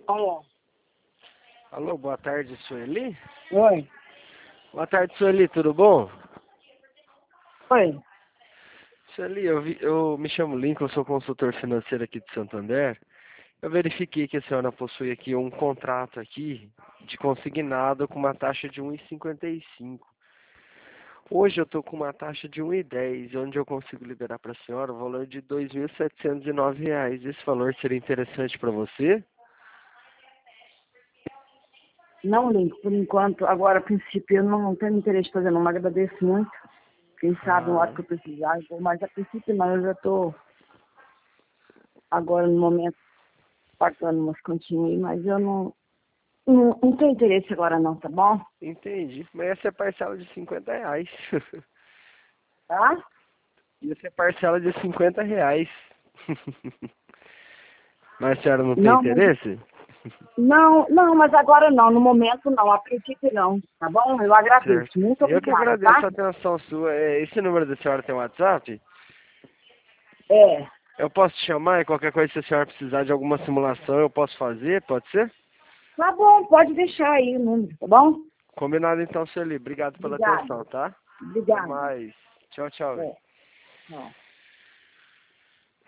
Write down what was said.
Alô? Alô, boa tarde, Sueli? Oi? Boa tarde, Sueli, tudo bom? Oi? Sueli, eu me chamo Lincoln, sou consultor financeiro aqui de Santander. Eu verifiquei que a senhora possui aqui um contrato aqui de consignado com uma taxa de 1,55. Hoje eu estou com uma taxa de 1,10, onde eu consigo liberar para a senhora o valor de R$ 2.709. Esse valor seria interessante para você? Não, Lincoln, por enquanto, agora, a princípio, eu não tenho interesse em fazer, não, mas agradeço muito. Quem sabe, na hora que eu precisar, mas a princípio não, eu já estou agora no momento pagando umas continhas aí, mas eu não tenho interesse agora não, tá bom? Entendi, mas essa é parcela de R$ 50. Tá? Isso é parcela de R$ 50. Mas a senhora não tem Não, interesse? não, mas agora não, no momento não, a princípio não, tá bom? Eu agradeço, Certo. muito Eu que obrigada, agradeço tá? a atenção sua. Esse número da senhora tem WhatsApp? É, Eu posso te chamar e qualquer coisa, se a senhora precisar de alguma simulação, eu posso fazer? Pode ser? tá bom, pode deixar aí o número, tá bom? Combinado então, Sueli. Obrigado pela Obrigada, atenção, tá? Até obrigada. mais. Tchau, tchau. É, tchau.